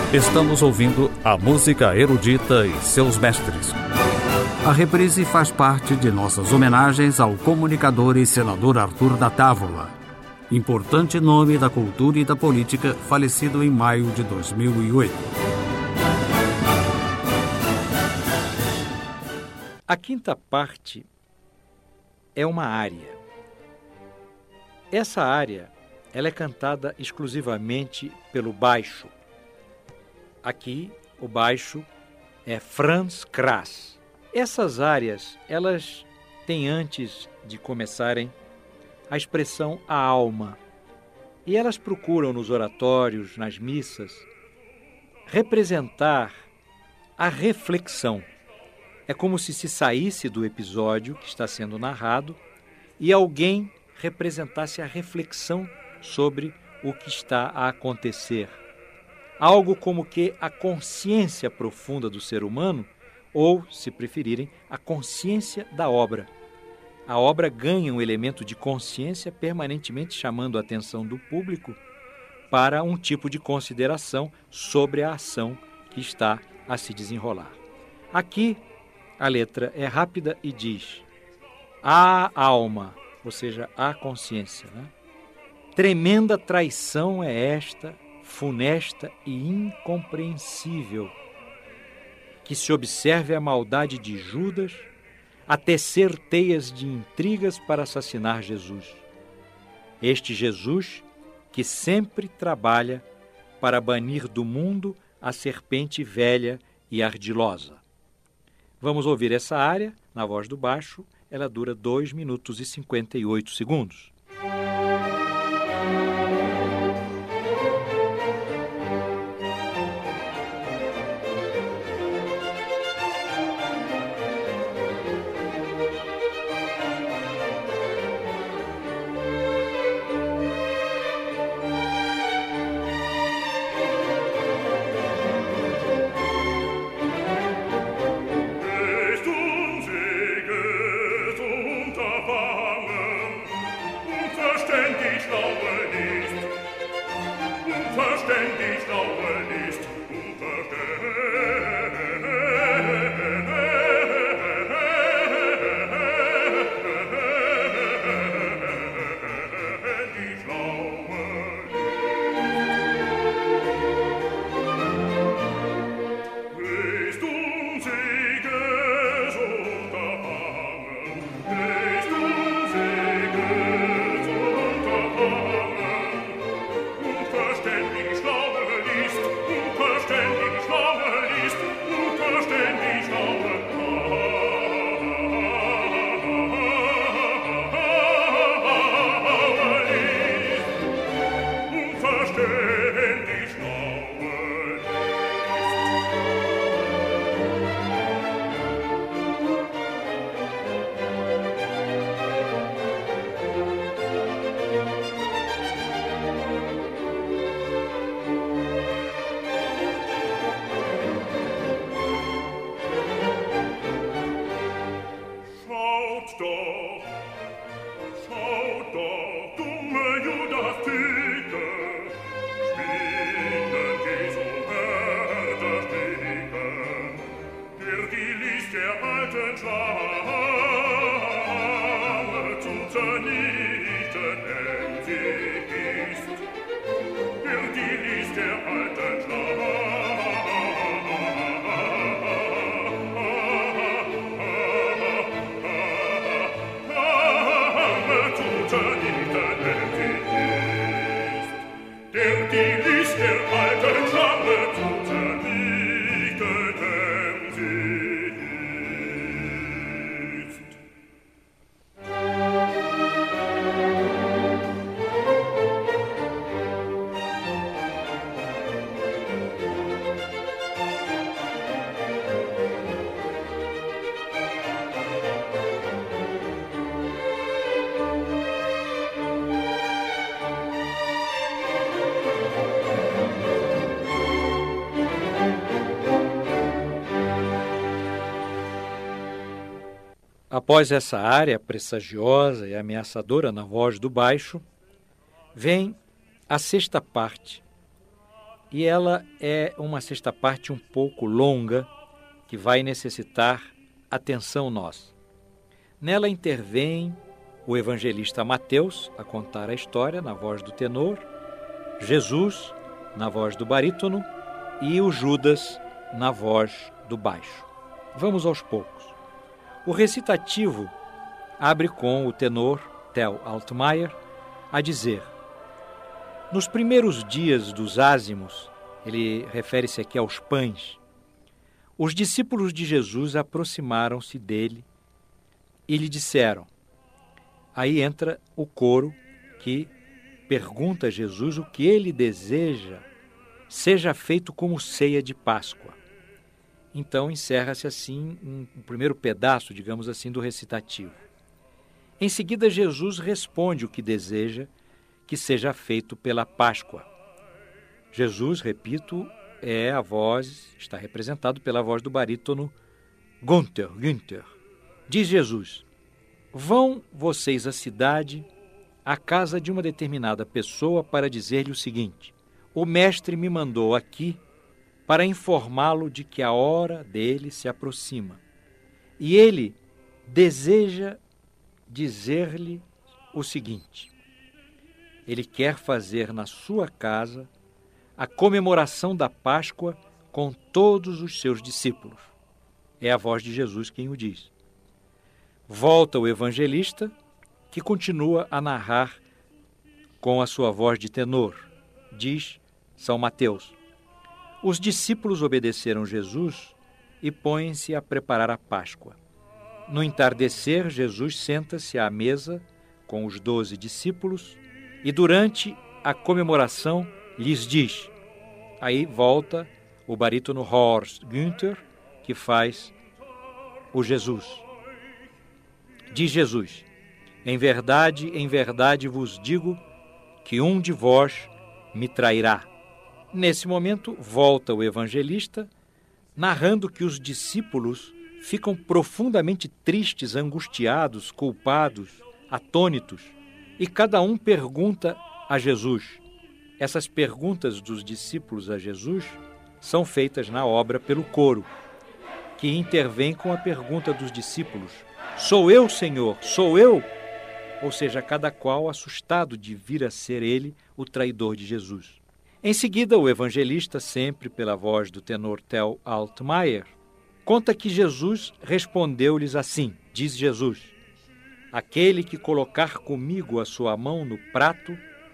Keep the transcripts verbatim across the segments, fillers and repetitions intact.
Estamos ouvindo a música erudita e seus mestres. A reprise faz parte de nossas homenagens ao comunicador e senador Arthur da Távola, importante nome da cultura e da política, falecido em maio de dois mil e oito. A quinta parte é uma área. Essa área ela é cantada exclusivamente pelo baixo. Aqui, o baixo é Franz Kras. Essas áreas, elas têm, antes de começarem, a expressão a alma. E elas procuram nos oratórios, nas missas, representar a reflexão. É como se se saísse do episódio que está sendo narrado e alguém representasse a reflexão sobre o que está a acontecer. Algo como que a consciência profunda do ser humano, ou, se preferirem, a consciência da obra. A obra ganha um elemento de consciência, permanentemente chamando a atenção do público para um tipo de consideração sobre a ação que está a se desenrolar. Aqui, a letra é rápida e diz: a alma, ou seja, a consciência, né? Tremenda traição é esta, funesta e incompreensível, que se observe a maldade de Judas a tecer teias de intrigas para assassinar Jesus. Este Jesus que sempre trabalha para banir do mundo a serpente velha e ardilosa. Vamos ouvir essa área, na voz do baixo, ela dura dois minutos e cinquenta e oito segundos. Após essa área pressagiosa e ameaçadora na voz do baixo, vem a sexta parte, e ela é uma sexta parte um pouco longa, que vai necessitar atenção nossa. Nela intervém o evangelista Mateus a contar a história na voz do tenor, Jesus na voz do barítono e o Judas na voz do baixo. Vamos aos poucos. O recitativo abre com o tenor Tel Altmaier a dizer: nos primeiros dias dos ázimos, ele refere-se aqui aos pães, os discípulos de Jesus aproximaram-se dele e lhe disseram. Aí entra o coro que pergunta a Jesus o que ele deseja seja feito como ceia de Páscoa. Então encerra-se assim um, um primeiro pedaço, digamos assim, do recitativo. Em seguida, Jesus responde o que deseja que seja feito pela Páscoa. Jesus, repito, é a voz, está representado pela voz do barítono Günther, Günther. Diz Jesus: vão vocês à cidade, à casa de uma determinada pessoa, para dizer-lhe o seguinte: o mestre me mandou aqui para informá-lo de que a hora dele se aproxima. E ele deseja dizer-lhe o seguinte: ele quer fazer na sua casa a comemoração da Páscoa com todos os seus discípulos. É a voz de Jesus quem o diz. Volta o evangelista, que continua a narrar com a sua voz de tenor. Diz São Mateus: os discípulos obedeceram Jesus e põem-se a preparar a Páscoa. No entardecer, Jesus senta-se à mesa com os doze discípulos e durante a comemoração lhes diz. Aí volta o barítono Horst Günther, que faz o Jesus. Diz Jesus: em verdade, em verdade vos digo que um de vós me trairá. Nesse momento, volta o evangelista, narrando que os discípulos ficam profundamente tristes, angustiados, culpados, atônitos, e cada um pergunta a Jesus. Essas perguntas dos discípulos a Jesus são feitas na obra pelo coro, que intervém com a pergunta dos discípulos: sou eu, Senhor? Sou eu? Ou seja, cada qual assustado de vir a ser ele o traidor de Jesus. Em seguida, o evangelista, sempre pela voz do tenor Tel Altmaier, conta que Jesus respondeu-lhes assim, diz Jesus: aquele que colocar comigo a sua mão no prato,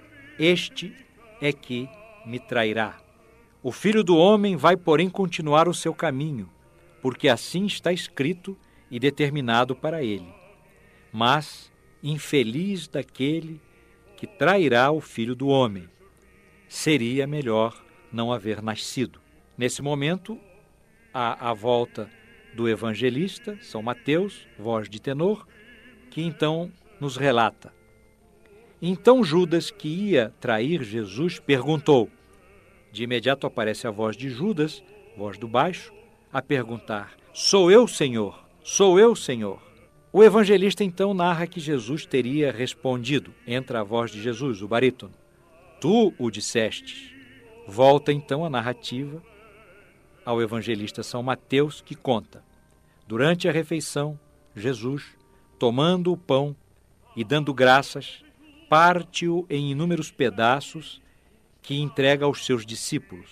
este é que me trairá. O Filho do Homem vai, porém, continuar o seu caminho, porque assim está escrito e determinado para ele. Mas infeliz daquele que trairá o Filho do Homem. Seria melhor não haver nascido. Nesse momento, há a volta do evangelista, São Mateus, voz de tenor, que então nos relata. Então Judas, que ia trair Jesus, perguntou. De imediato aparece a voz de Judas, voz do baixo, a perguntar: sou eu, Senhor? Sou eu, Senhor? O evangelista então narra que Jesus teria respondido. Entra a voz de Jesus, o barítono: tu o dissestes. Volta então a narrativa ao evangelista São Mateus, que conta: durante a refeição, Jesus, tomando o pão e dando graças, parte-o em inúmeros pedaços que entrega aos seus discípulos.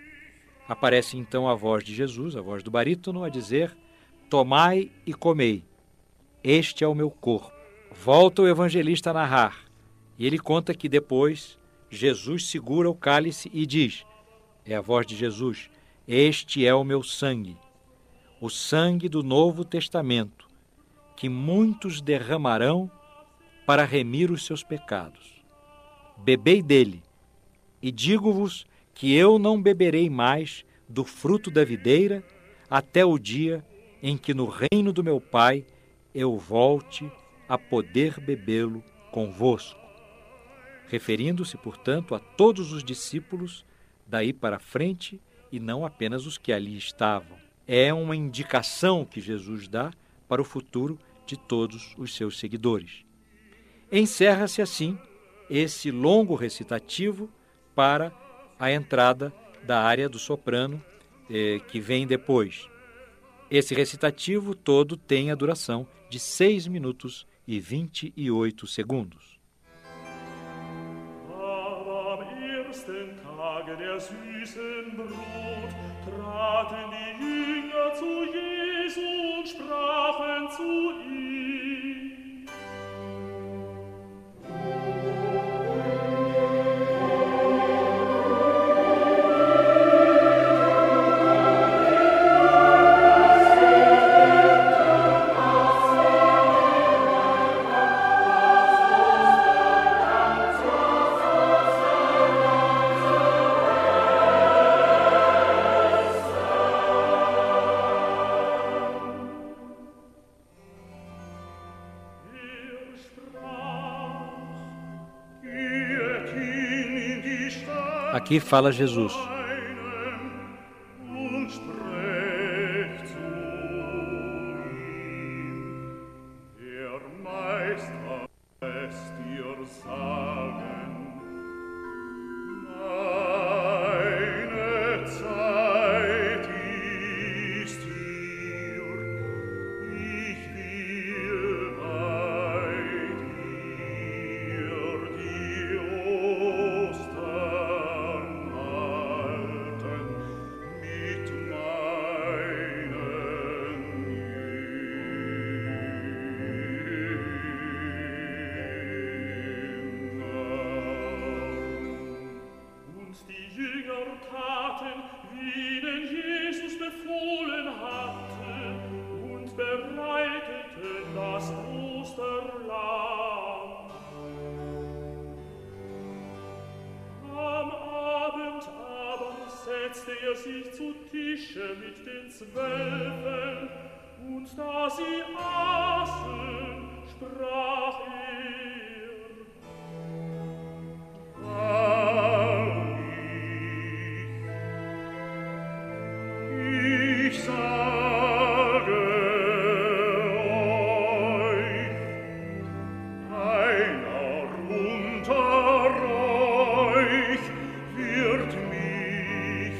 Aparece então a voz de Jesus, a voz do barítono, a dizer: tomai e comei, este é o meu corpo. Volta o evangelista a narrar, e ele conta que depois Jesus segura o cálice e diz, é a voz de Jesus: este é o meu sangue, o sangue do Novo Testamento, que muitos derramarão para remir os seus pecados. Bebei dele, e digo-vos que eu não beberei mais do fruto da videira até o dia em que no reino do meu Pai eu volte a poder bebê-lo convosco. Referindo-se, portanto, a todos os discípulos daí para frente e não apenas os que ali estavam. É uma indicação que Jesus dá para o futuro de todos os seus seguidores. Encerra-se assim esse longo recitativo para a entrada da área do soprano, eh, que vem depois. Esse recitativo todo tem a duração de seis minutos e vinte e oito segundos. Am ersten Tage der süßen Brut traten die Jünger zu Jesu und sprachen zu ihm. Aqui fala Jesus. Setzte er sich zu Tische mit den Zwölfen, und da sie aßen, sprach er: Wahrlich, ich sage euch, einer unter euch wird mich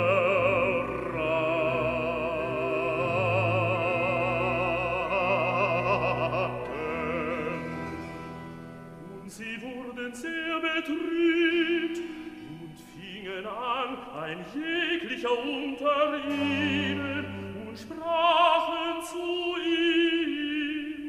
verraten. Und sie wurden sehr betrübt und fingen an, ein jeglicher unter ihnen, und sprachen zu ihm: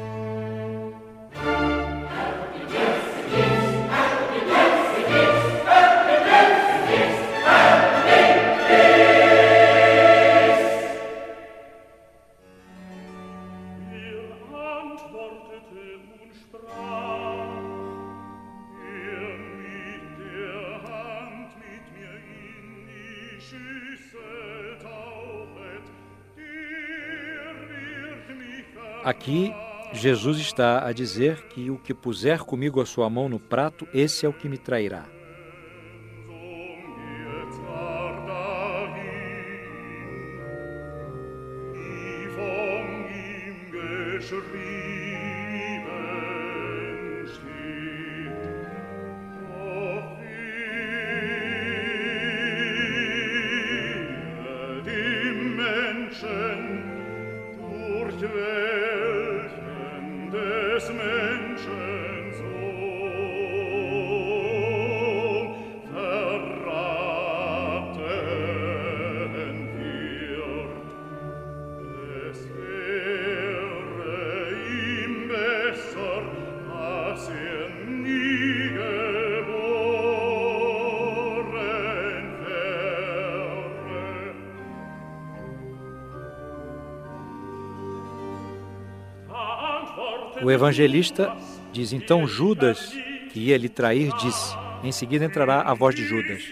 Aqui, Jesus está a dizer que o que puser comigo a sua mão no prato, esse é o que me trairá. Des Menschen Sohn verraten wird. Es wäre ihm besser, als er nie geboren wäre. O evangelista diz, então Judas, que ia lhe trair, disse. Em seguida entrará a voz de Judas.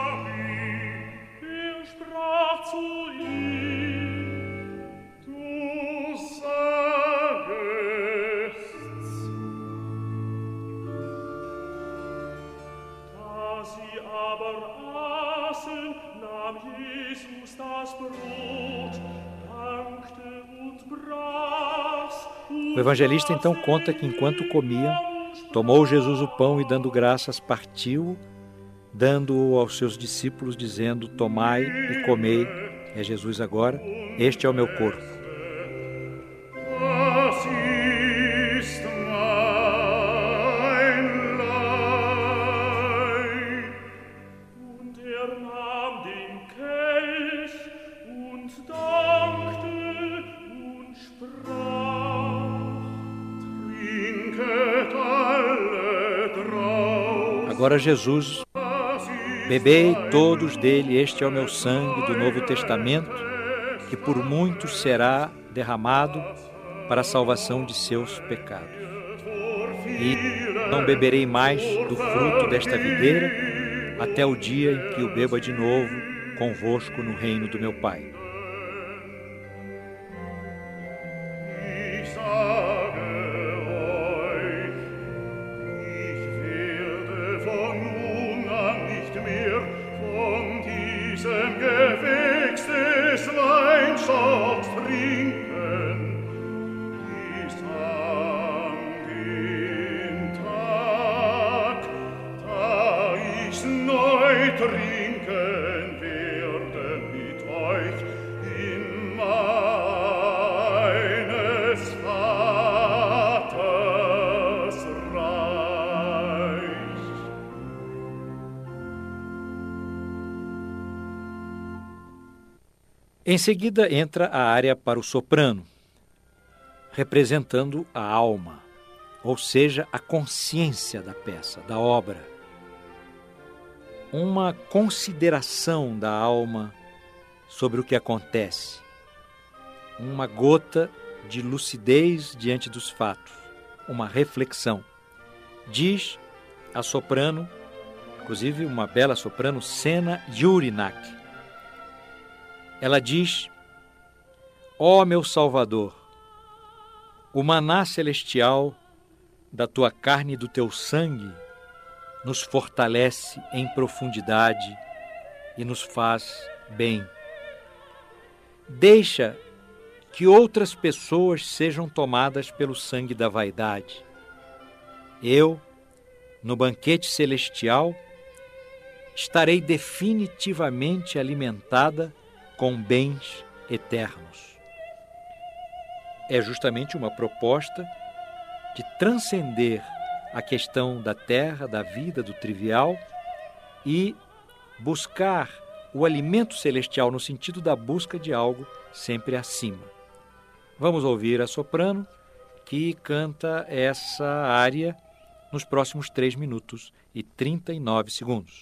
O evangelista então conta que enquanto comiam, tomou Jesus o pão e dando graças partiu dando-o aos seus discípulos, dizendo: tomai e comei, é Jesus agora, este é o meu corpo. Agora Jesus, bebei todos dele, este é o meu sangue do Novo Testamento, que por muitos será derramado para a salvação de seus pecados. E não beberei mais do fruto desta videira, até o dia em que o beba de novo convosco no reino do meu Pai. Em seguida entra a área para o soprano, representando a alma, ou seja, a consciência da peça, da obra. Uma consideração da alma sobre o que acontece, uma gota de lucidez diante dos fatos, uma reflexão. Diz a soprano, inclusive uma bela soprano, Sena Jurinak. Ela diz: ó meu Salvador, o maná celestial da tua carne e do teu sangue nos fortalece em profundidade e nos faz bem. Deixa que outras pessoas sejam tomadas pelo sangue da vaidade. Eu, no banquete celestial, estarei definitivamente alimentada com bens eternos. É justamente uma proposta de transcender a questão da terra, da vida, do trivial e buscar o alimento celestial no sentido da busca de algo sempre acima. Vamos ouvir a soprano que canta essa área nos próximos três minutos e trinta e nove segundos.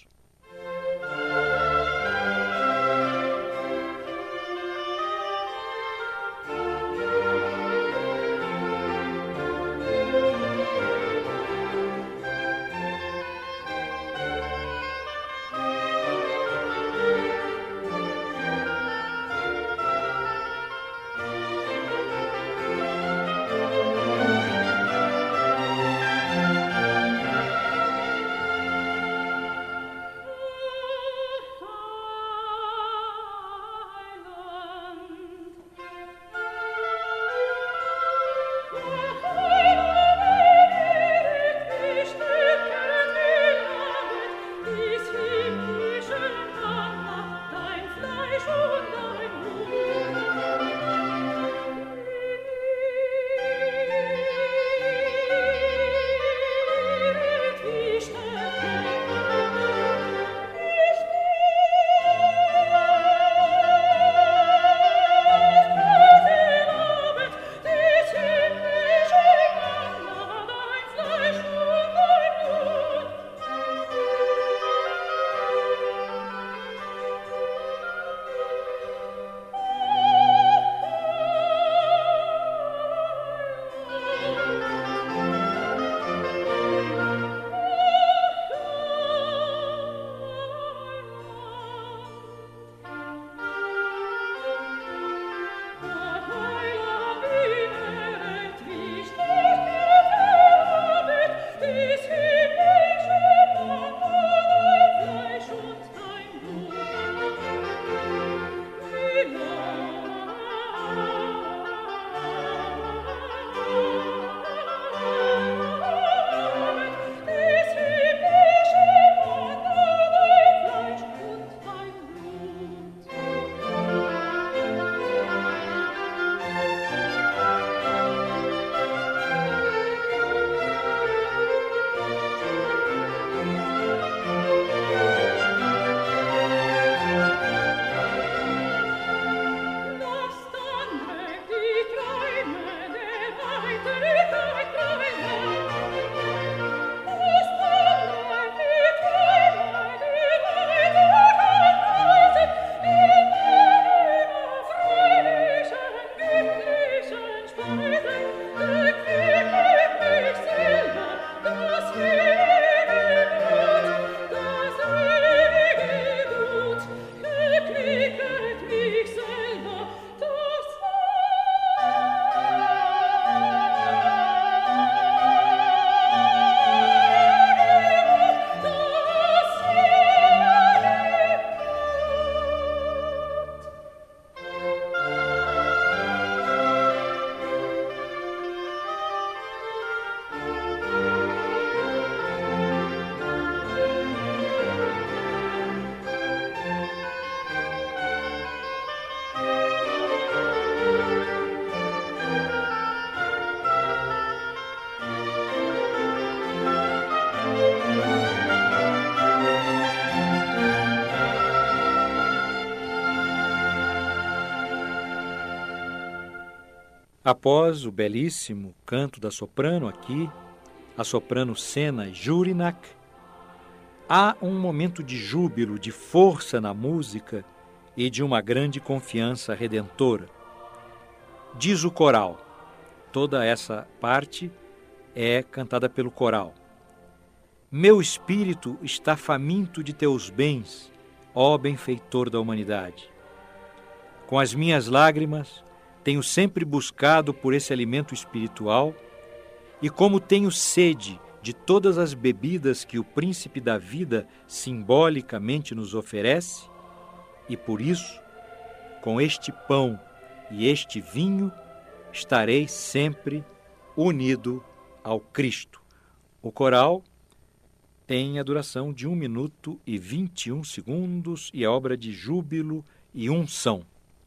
Após o belíssimo canto da soprano aqui, a soprano Sena Jurinak, há um momento de júbilo, de força na música e de uma grande confiança redentora. Diz o coral, toda essa parte é cantada pelo coral. Meu espírito está faminto de teus bens, ó benfeitor da humanidade. Com as minhas lágrimas, tenho sempre buscado por esse alimento espiritual, e como tenho sede de todas as bebidas que o príncipe da vida simbolicamente nos oferece, e por isso, com este pão e este vinho, estarei sempre unido ao Cristo. O coral tem a duração de um minuto e vinte e um segundos e é obra de júbilo e unção.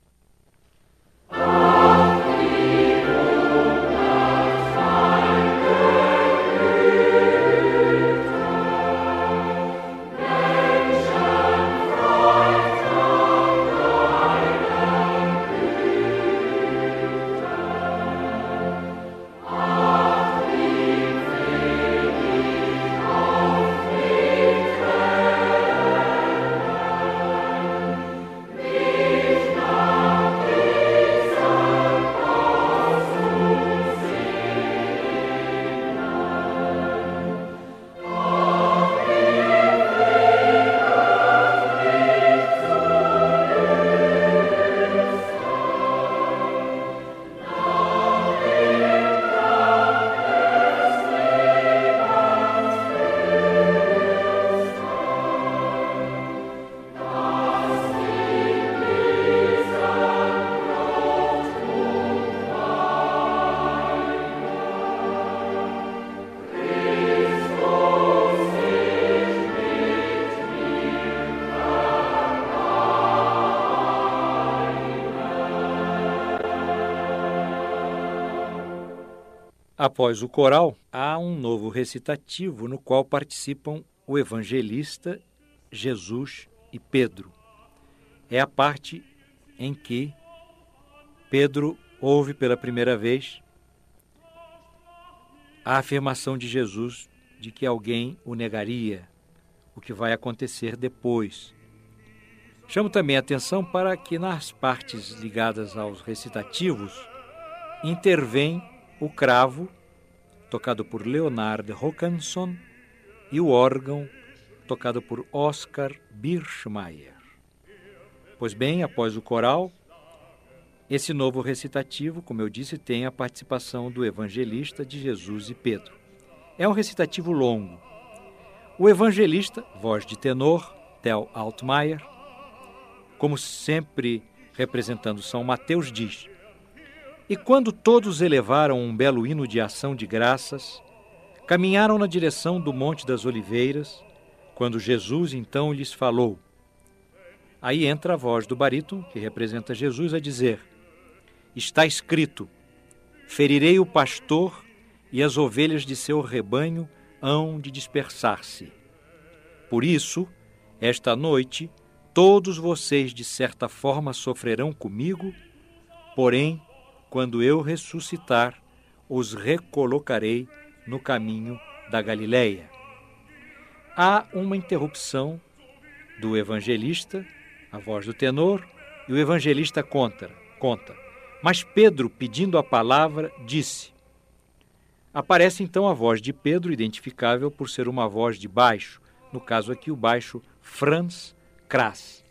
Após o coral, há um novo recitativo no qual participam o evangelista, Jesus e Pedro. É a parte em que Pedro ouve pela primeira vez a afirmação de Jesus de que alguém o negaria, o que vai acontecer depois. Chamo também a atenção para que nas partes ligadas aos recitativos intervém o cravo, tocado por Leonard Håkansson, e o órgão, tocado por Oscar Birchmeier. Pois bem, após o coral, esse novo recitativo, como eu disse, tem a participação do evangelista, de Jesus e Pedro. É um recitativo longo. O evangelista, voz de tenor, Tel Altmaier, como sempre representando São Mateus, diz: E quando todos elevaram um belo hino de ação de graças, caminharam na direção do Monte das Oliveiras, quando Jesus então lhes falou. Aí entra a voz do barítono, que representa Jesus, a dizer: Está escrito, ferirei o pastor e as ovelhas de seu rebanho hão de dispersar-se. Por isso, esta noite, todos vocês de certa forma sofrerão comigo, porém, quando eu ressuscitar, os recolocarei no caminho da Galileia. Há uma interrupção do evangelista, a voz do tenor, e o evangelista conta, conta. Mas Pedro, pedindo a palavra, disse. Aparece então a voz de Pedro, identificável por ser uma voz de baixo, no caso aqui o baixo Franz Kras.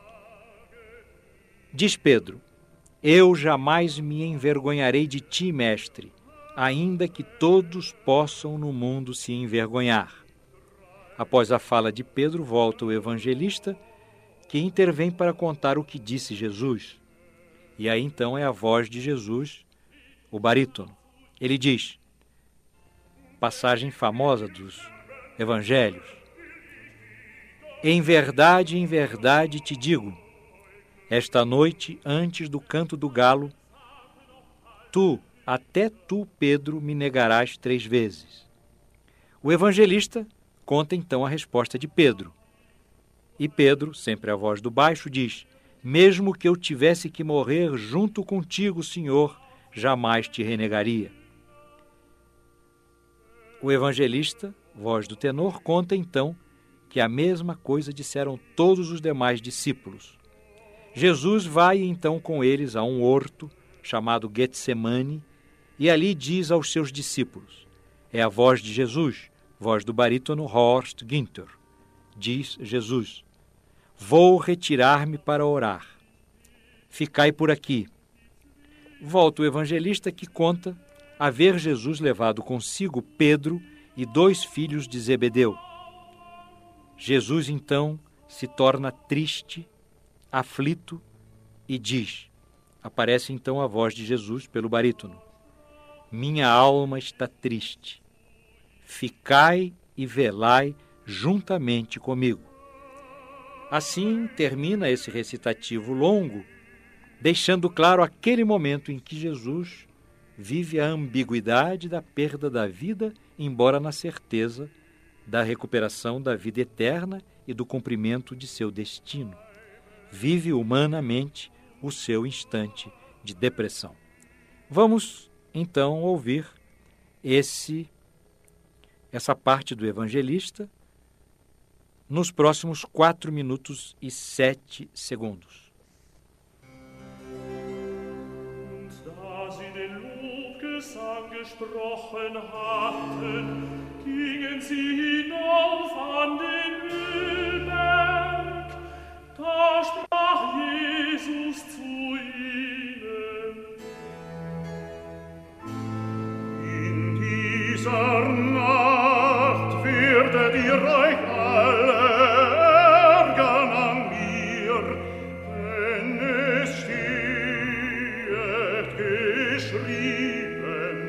Diz Pedro: Eu jamais me envergonharei de ti, mestre, ainda que todos possam no mundo se envergonhar. Após a fala de Pedro, volta o evangelista, que intervém para contar o que disse Jesus. E aí então é a voz de Jesus, o barítono. Ele diz, passagem famosa dos evangelhos: Em verdade, em verdade te digo, esta noite, antes do canto do galo, tu, até tu, Pedro, me negarás três vezes. O evangelista conta então a resposta de Pedro. E Pedro, sempre a voz do baixo, diz: Mesmo que eu tivesse que morrer junto contigo, Senhor, jamais te renegaria. O evangelista, voz do tenor, conta então que a mesma coisa disseram todos os demais discípulos. Jesus vai então com eles a um horto chamado Getsemane e ali diz aos seus discípulos. É a voz de Jesus, voz do barítono Horst Günther. Diz Jesus: vou retirar-me para orar. Ficai por aqui. Volta o evangelista que conta haver Jesus levado consigo Pedro e dois filhos de Zebedeu. Jesus, então, se torna triste, aflito e diz, aparece então a voz de Jesus pelo barítono: minha alma está triste, ficai e velai juntamente comigo. Assim termina esse recitativo longo, deixando claro aquele momento em que Jesus vive a ambiguidade da perda da vida, embora na certeza da recuperação da vida eterna e do cumprimento de seu destino. Vive humanamente o seu instante de depressão. Vamos, então, ouvir esse, essa parte do evangelista nos próximos quatro minutos e sete segundos. Gesprochen hatten, gingen sie hinauf an den Ölberg. Da sprach Jesus zu ihnen: in dieser Nacht werdet ihr euch alle ärgern an mir, denn es steht geschrieben: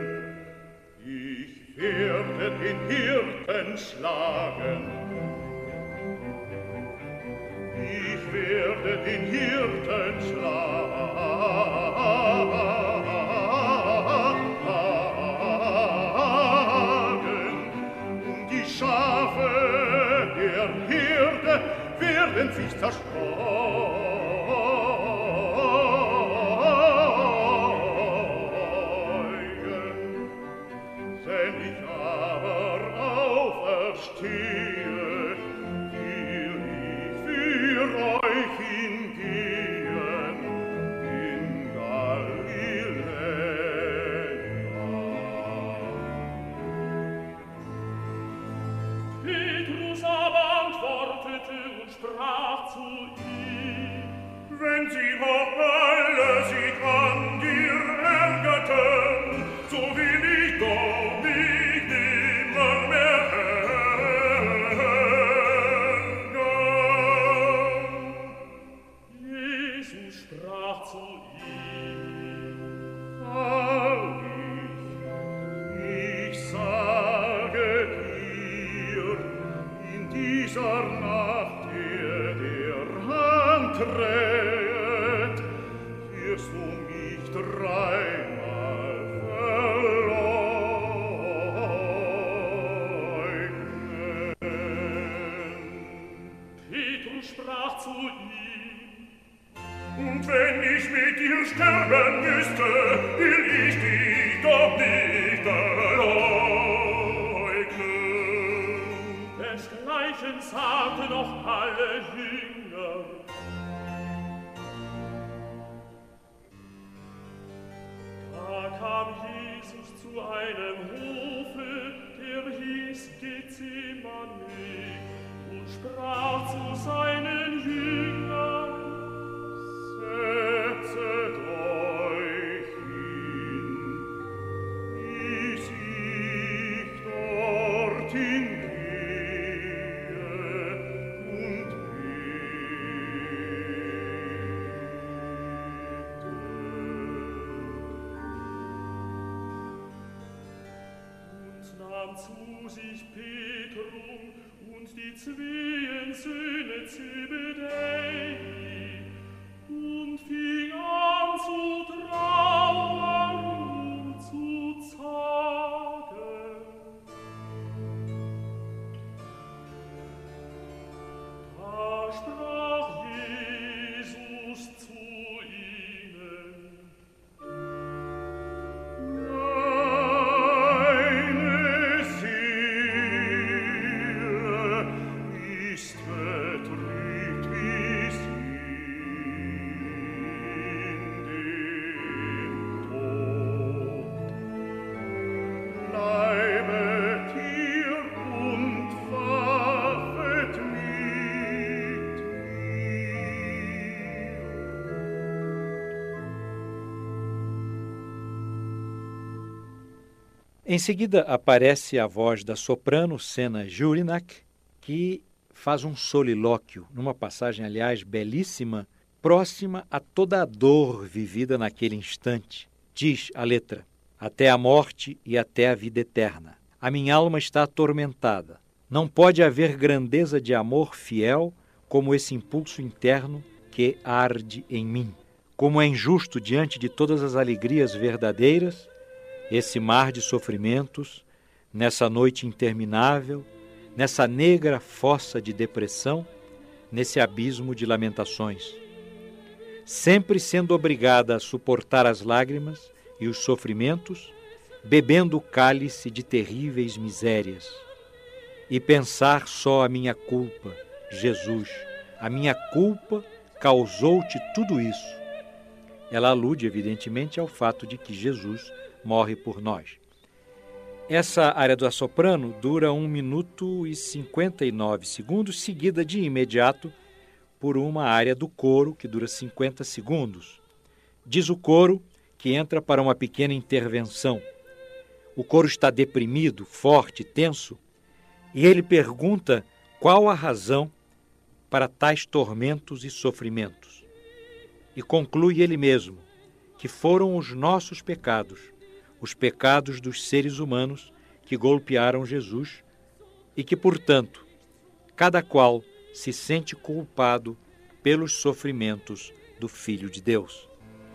den Hirten schlagen. Ich werde den Hirten schlagen. Und die Schafe der Herde werden sich zerstreuen. Wenn ich aber auferstehe, will ich für euch hingehen in Galiläa. Petrus aber antwortete und sprach zu ihm: wenn sie auch alle sich an dir ärgerten, so will ich doch mich nimmer mehr ärgern. Jesus sprach zu ihm: wahrlich, ich sage dir, in dieser Nacht, der der Hand trägt, wirst du mich dreimal verleugnen. Petrus sprach zu ihm: und wenn ich mit dir sterben müsste, will ich dich doch nicht verleugnen. Desgleichen sagten noch alle Jünger. Da kam Jesus zu einem Hofe, der hieß Gethsemane, und sprach zu seinen Jüngern: setzet euch hin, bis ich dorthin gehe und bete. Und nahm zu sich Petrus und die zween Söhne Zebedei und fing an zu trauern und zu zagen. Da sprach Jesus zu ihnen: Em seguida, aparece a voz da soprano Sena Jurinak, que faz um solilóquio, numa passagem, aliás, belíssima, próxima a toda a dor vivida naquele instante. Diz a letra: até a morte e até a vida eterna. A minha alma está atormentada. Não pode haver grandeza de amor fiel como esse impulso interno que arde em mim. Como é injusto diante de todas as alegrias verdadeiras, esse mar de sofrimentos, nessa noite interminável, nessa negra fossa de depressão, nesse abismo de lamentações. Sempre sendo obrigada a suportar as lágrimas e os sofrimentos, bebendo o cálice de terríveis misérias. E pensar só a minha culpa, Jesus, a minha culpa causou-te tudo isso. Ela alude, evidentemente, ao fato de que Jesus morre por nós. Essa área do soprano dura um minuto e cinquenta e nove segundos, seguida de imediato por uma área do coro, que dura cinquenta segundos. Diz o coro que entra para uma pequena intervenção. O coro está deprimido, forte, tenso, e ele pergunta qual a razão para tais tormentos e sofrimentos. E conclui ele mesmo que foram os nossos pecados, os pecados dos seres humanos que golpearam Jesus e que, portanto, cada qual se sente culpado pelos sofrimentos do Filho de Deus.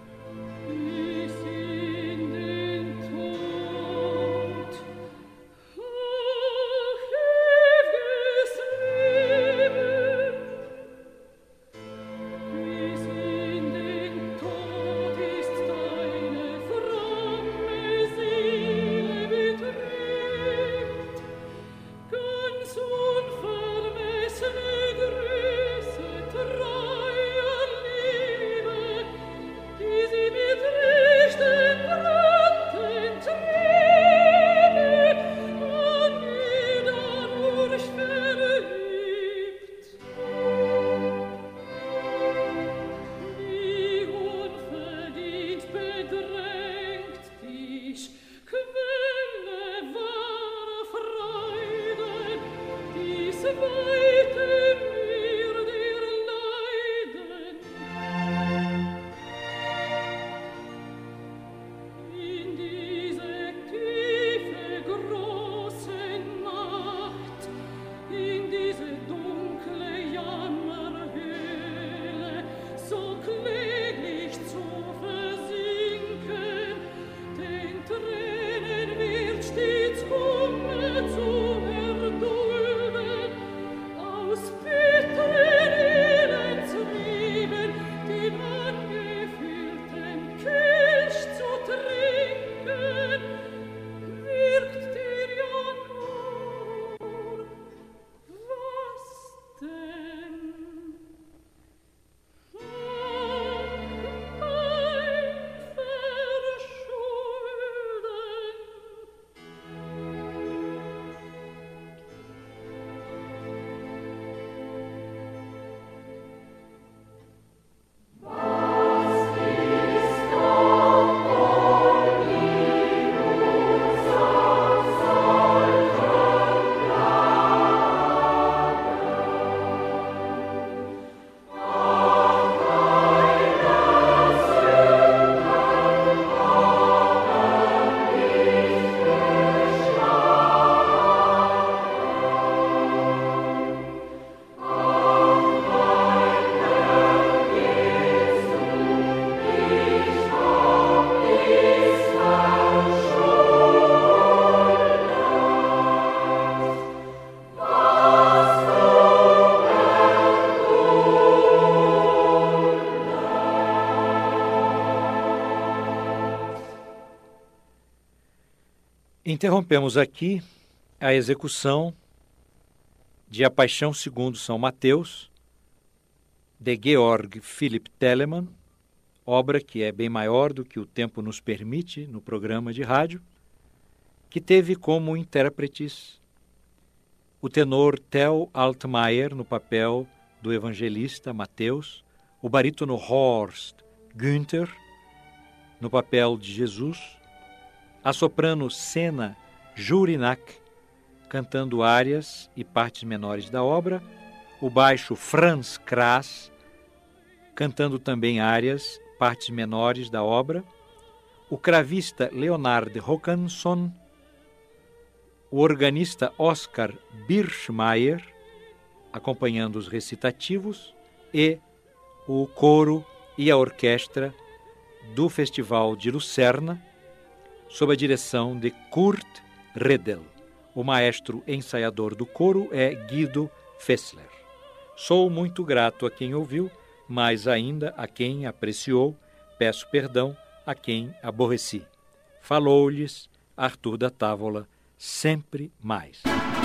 Interrompemos aqui a execução de A Paixão segundo São Mateus, de Georg Philipp Telemann, obra que é bem maior do que o tempo nos permite no programa de rádio, que teve como intérpretes o tenor Theo Altmaier no papel do evangelista Mateus, o barítono Horst Günther no papel de Jesus, a soprano Sena Jurinac, cantando árias e partes menores da obra, o baixo Franz Kras, cantando também árias, partes menores da obra, o cravista Leonard Håkansson, o organista Oscar Birchmeier, acompanhando os recitativos, e o coro e a orquestra do Festival de Lucerna, sob a direção de Kurt Redel. O maestro ensaiador do coro é Guido Fessler. Sou muito grato a quem ouviu, mas ainda a quem apreciou, peço perdão a quem aborreci. Falou-lhes Arthur da Távola, sempre mais.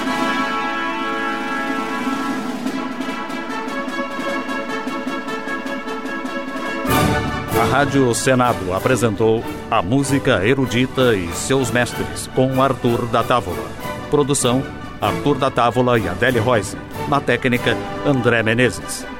A Rádio Senado apresentou A Música Erudita e Seus Mestres, com Arthur da Távola. Produção, Arthur da Távola e Adele Roise. Na técnica, André Menezes.